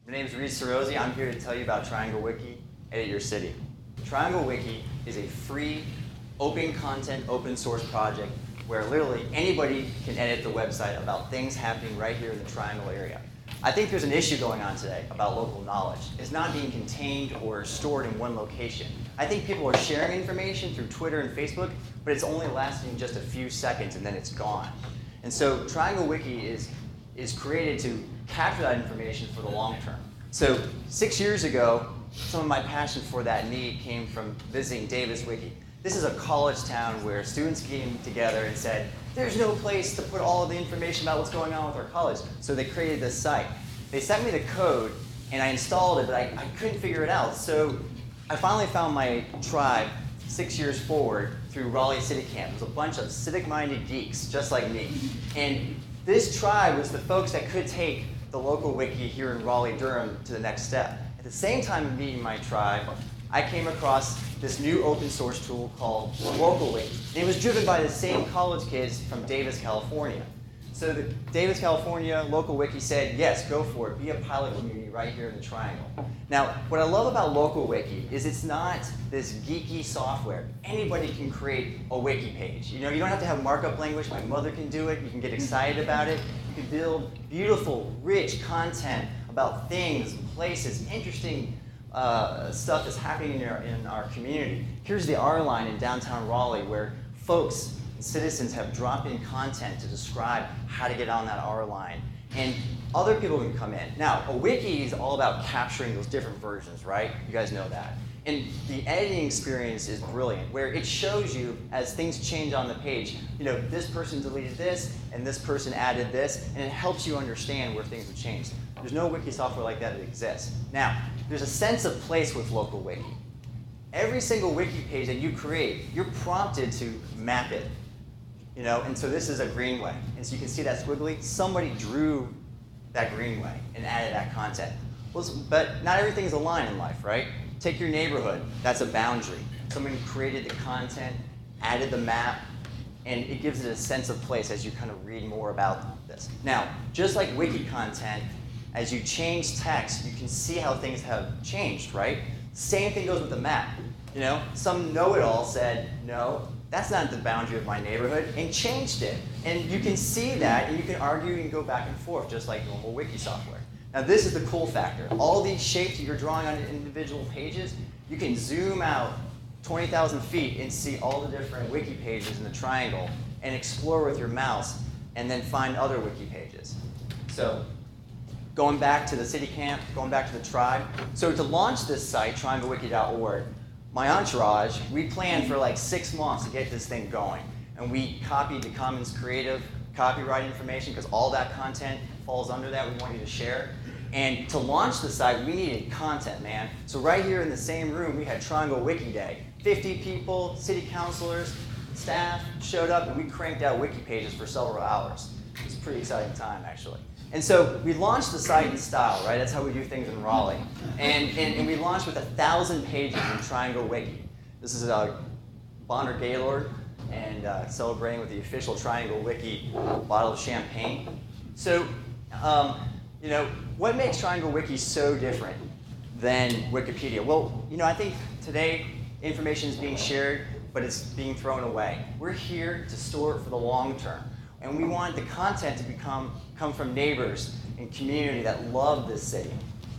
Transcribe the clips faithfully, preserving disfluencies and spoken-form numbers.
My name is Reed Sorosi. I'm here to tell you about Triangle Wiki, Edit Your City. Triangle Wiki is a free, open content, open source project where literally anybody can edit the website about things happening right here in the Triangle area. I think there's an issue going on today about local knowledge. It's not being contained or stored in one location. I think people are sharing information through Twitter and Facebook, but it's only lasting just a few seconds and then it's gone. And so Triangle Wiki is, is created to capture that information for the long term. So six years ago, some of my passion for that need came from visiting Davis Wiki. This is a college town where students came together and said, there's no place to put all of the information about what's going on with our college. So they created this site. They sent me the code, and I installed it, but I, I couldn't figure it out. So I finally found my tribe six years forward through Raleigh City Camp. It was a bunch of civic-minded geeks, just like me. And this tribe was the folks that could take the local wiki here in Raleigh-Durham to the next step. At the same time of meeting my tribe, I came across this new open source tool called Local Wiki. And it was driven by the same college kids from Davis, California. So the Davis, California Local Wiki said, yes, go for it. Be a pilot community right here in the Triangle. Now, what I love about Local Wiki is it's not this geeky software. Anybody can create a wiki page. You know, you don't have to have markup language. My mother can do it. You can get excited about it. You can build beautiful, rich content about things, places, interesting Uh, stuff that's happening in our, in our community. Here's the R line in downtown Raleigh where folks, citizens have dropped in content to describe how to get on that R line. And other people can come in. Now, a wiki is all about capturing those different versions, right? You guys know that. And the editing experience is brilliant, where it shows you as things change on the page, you know, this person deleted this, and this person added this, and it helps you understand where things have changed. There's no wiki software like that that exists. Now, there's a sense of place with Local Wiki. Every single wiki page that you create, you're prompted to map it. You know, and so this is a greenway. And so you can see that squiggly. Somebody drew that greenway and added that content. Well, but not everything is a line in life, right? Take your neighborhood. That's a boundary. Someone created the content, added the map, and it gives it a sense of place as you kind of read more about this. Now, just like wiki content, as you change text, you can see how things have changed, right? Same thing goes with the map. You know, some know-it-all said, no, that's not the boundary of my neighborhood, and changed it. And you can see that, and you can argue and go back and forth, just like normal wiki software. Now, this is the cool factor. All these shapes that you're drawing on individual pages, you can zoom out twenty thousand feet and see all the different wiki pages in the triangle and explore with your mouse and then find other wiki pages. So, going back to the city camp, going back to the tribe. So to launch this site, triangle wiki dot org, my entourage, we planned for like six months to get this thing going. And we copied the Commons Creative copyright information because all that content falls under that. We want you to share. And to launch the site, we needed content, man. So right here in the same room, we had Triangle Wiki Day. fifty people, city councilors, staff showed up, and we cranked out wiki pages for several hours. It was a pretty exciting time, actually. And so we launched the site in style, right? That's how we do things in Raleigh. And, and, and we launched with a thousand pages in Triangle Wiki. This is uh, Bonner Gaylord, and uh, celebrating with the official Triangle Wiki bottle of champagne. So, um, you know, what makes Triangle Wiki so different than Wikipedia? Well, you know, I think today information is being shared, but it's being thrown away. We're here to store it for the long term. And we want the content to become, come from neighbors and community that love this city.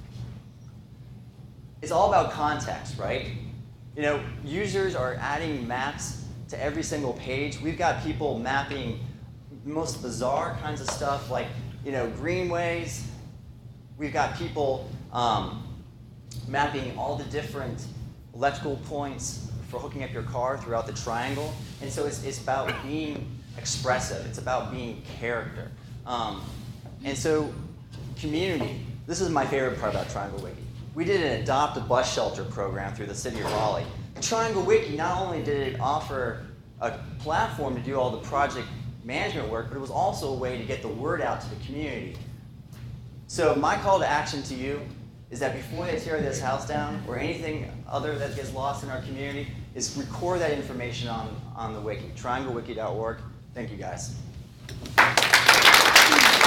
It's all about context, right? You know, users are adding maps to every single page. We've got people mapping most bizarre kinds of stuff like, you know, greenways. We've got people um, mapping all the different electrical points for hooking up your car throughout the triangle. And so it's, it's about being expressive. It's about being character. Um, and so community. This is my favorite part about Triangle Wiki. We did an adopt a bus shelter program through the city of Raleigh. Triangle Wiki, not only did it offer a platform to do all the project management work, but it was also a way to get the word out to the community. So my call to action to you is that before they tear this house down or anything other that gets lost in our community, is record that information on, on the wiki, triangle wiki dot org. Thank you, guys.